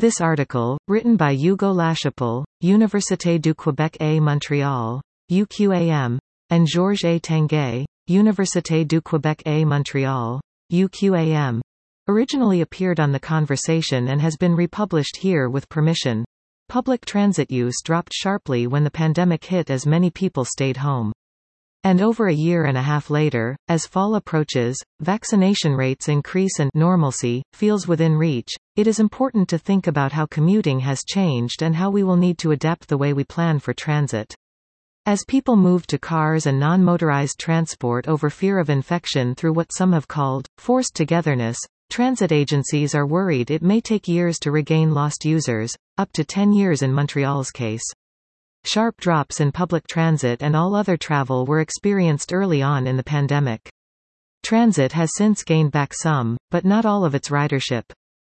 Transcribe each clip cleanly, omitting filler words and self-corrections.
This article, written by Hugo Lachapelle, Université du Québec à Montréal, UQAM, and Georges A. Tanguay, Université du Québec à Montréal, UQAM, originally appeared on The Conversation and has been republished here with permission. Public transit use dropped sharply when the pandemic hit as many people stayed home. And over a year and a half later, as fall approaches, vaccination rates increase and normalcy feels within reach, it is important to think about how commuting has changed and how we will need to adapt the way we plan for transit. As people move to cars and non-motorized transport over fear of infection through what some have called forced togetherness, transit agencies are worried it may take years to regain lost users, up to 10 years in Montreal's case. Sharp drops in public transit and all other travel were experienced early on in the pandemic. Transit has since gained back some, but not all of its ridership.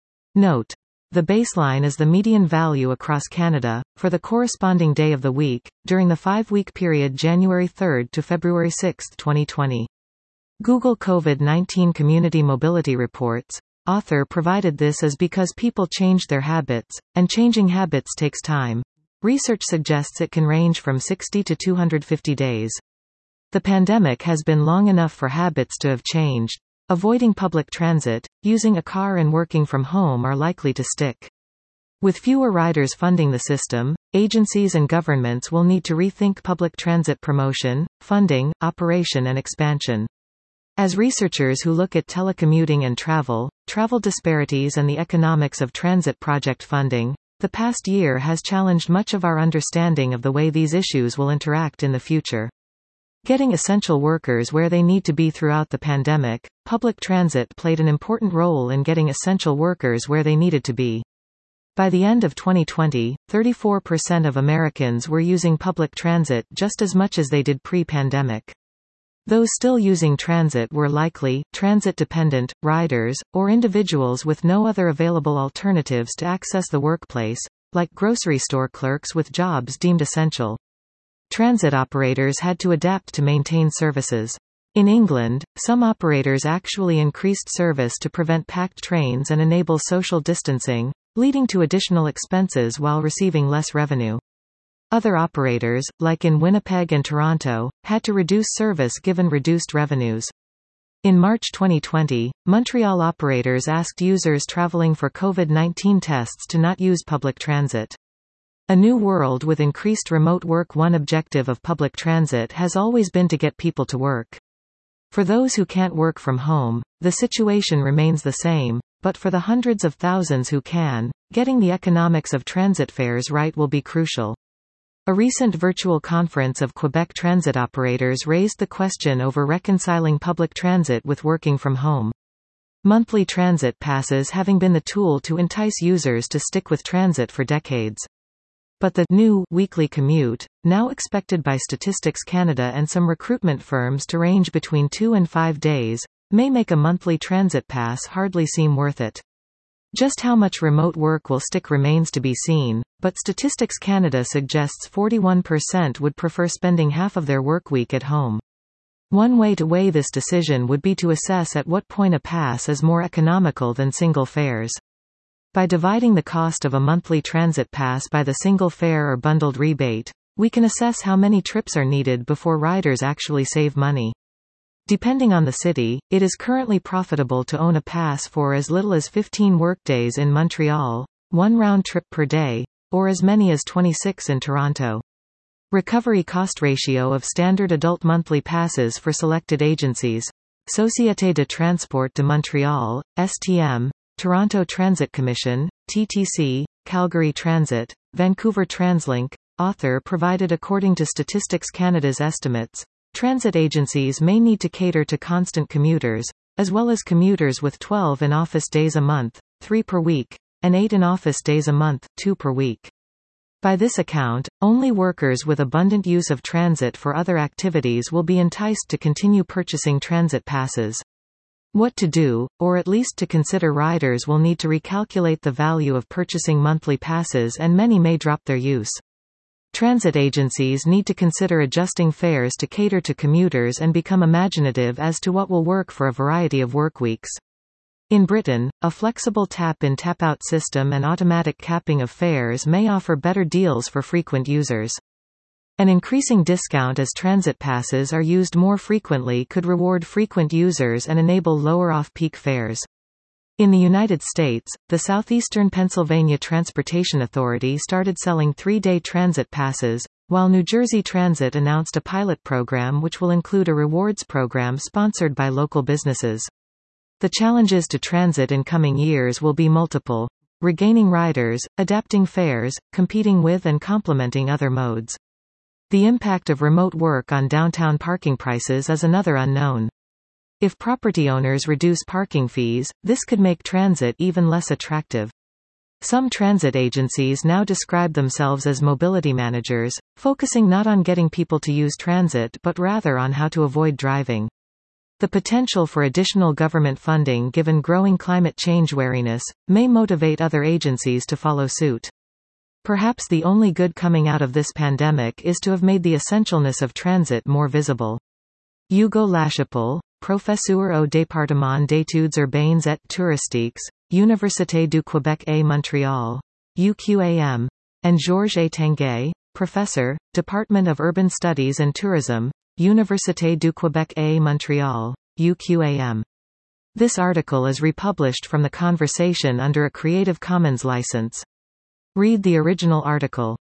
Note: the baseline is the median value across Canada, for the corresponding day of the week, during the 5-week period January 3 to February 6, 2020. Google COVID-19 Community Mobility Reports. Author provided this is because people change their habits, and changing habits takes time. Research suggests it can range from 60 to 250 days. The pandemic has been long enough for habits to have changed. Avoiding public transit, using a car and working from home are likely to stick. With fewer riders funding the system, agencies and governments will need to rethink public transit promotion, funding, operation and expansion. As researchers who look at telecommuting and travel disparities and the economics of transit project funding, the past year has challenged much of our understanding of the way these issues will interact in the future. Getting essential workers where they need to be throughout the pandemic, public transit played an important role in getting essential workers where they needed to be. By the end of 2020, 34% of Americans were using public transit just as much as they did pre-pandemic. Those still using transit were likely transit-dependent, riders, or individuals with no other available alternatives to access the workplace, like grocery store clerks with jobs deemed essential. Transit operators had to adapt to maintain services. In England, some operators actually increased service to prevent packed trains and enable social distancing, leading to additional expenses while receiving less revenue. Other operators, like in Winnipeg and Toronto, had to reduce service given reduced revenues. In March 2020, Montreal operators asked users traveling for COVID-19 tests to not use public transit. A new world with increased remote work. One objective of public transit has always been to get people to work. For those who can't work from home, the situation remains the same, but for the hundreds of thousands who can, getting the economics of transit fares right will be crucial. A recent virtual conference of Quebec transit operators raised the question over reconciling public transit with working from home. Monthly transit passes having been the tool to entice users to stick with transit for decades. But the new weekly commute, now expected by Statistics Canada and some recruitment firms to range between 2 and 5 days, may make a monthly transit pass hardly seem worth it. Just how much remote work will stick remains to be seen, but Statistics Canada suggests 41% would prefer spending half of their workweek at home. One way to weigh this decision would be to assess at what point a pass is more economical than single fares. By dividing the cost of a monthly transit pass by the single fare or bundled rebate, we can assess how many trips are needed before riders actually save money. Depending on the city, it is currently profitable to own a pass for as little as 15 workdays in Montreal, 1 round trip per day, or as many as 26 in Toronto. Recovery cost ratio of standard adult monthly passes for selected agencies: Société de Transport de Montréal, STM, Toronto Transit Commission, TTC, Calgary Transit, Vancouver TransLink. Author provided according to Statistics Canada's estimates, transit agencies may need to cater to constant commuters, as well as commuters with 12 in-office days a month, 3 per week, and 8 in-office days a month, 2 per week. By this account, only workers with abundant use of transit for other activities will be enticed to continue purchasing transit passes. What to do, or at least to consider: riders will need to recalculate the value of purchasing monthly passes and many may drop their use. Transit agencies need to consider adjusting fares to cater to commuters and become imaginative as to what will work for a variety of workweeks. In Britain, a flexible tap-in tap-out system and automatic capping of fares may offer better deals for frequent users. An increasing discount as transit passes are used more frequently could reward frequent users and enable lower off-peak fares. In the United States, the Southeastern Pennsylvania Transportation Authority started selling 3-day transit passes, while New Jersey Transit announced a pilot program which will include a rewards program sponsored by local businesses. The challenges to transit in coming years will be multiple: regaining riders, adapting fares, competing with and complementing other modes. The impact of remote work on downtown parking prices is another unknown. If property owners reduce parking fees, this could make transit even less attractive. Some transit agencies now describe themselves as mobility managers, focusing not on getting people to use transit but rather on how to avoid driving. The potential for additional government funding, given growing climate change wariness, may motivate other agencies to follow suit. Perhaps the only good coming out of this pandemic is to have made the essentialness of transit more visible. Hugo Lachapelle, professeur au département d'études urbaines et touristiques, Université du Québec à Montréal, UQAM, and Georges A. Tanguay, professor, Department of Urban Studies and Tourism, Université du Québec à Montréal, UQAM. This article is republished from the conversation under a Creative Commons license. Read the original article.